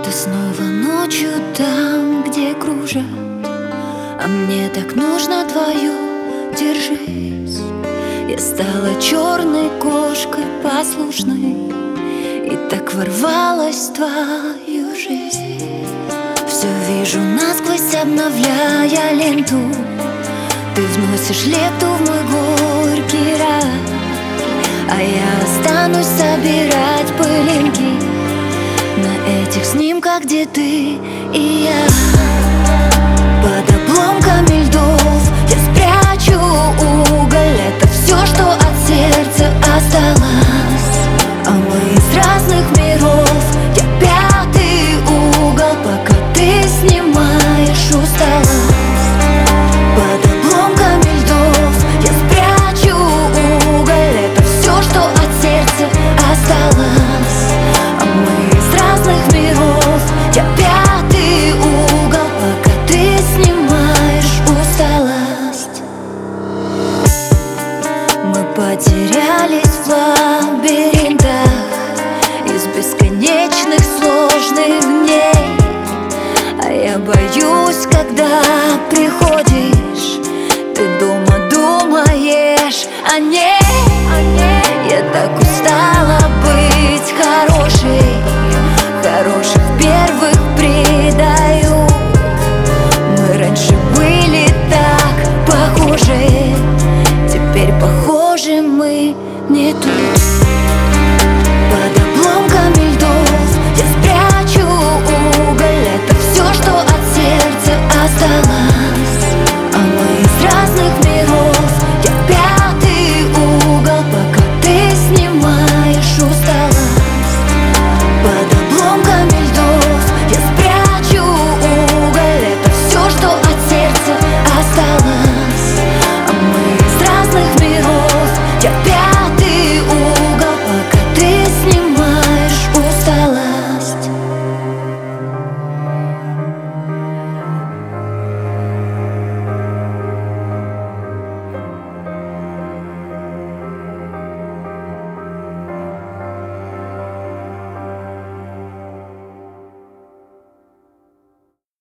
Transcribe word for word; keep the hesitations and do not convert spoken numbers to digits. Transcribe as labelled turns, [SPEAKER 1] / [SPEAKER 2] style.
[SPEAKER 1] Ты снова ночью там, где кружат, а мне так нужно твою, держись. Я стала черной кошкой послушной и так ворвалась в твою жизнь. Все вижу насквозь, обновляя ленту. Ты вносишь лепту в мой горький рай, а я останусь собирать пылинки на этих снимках, где ты и я.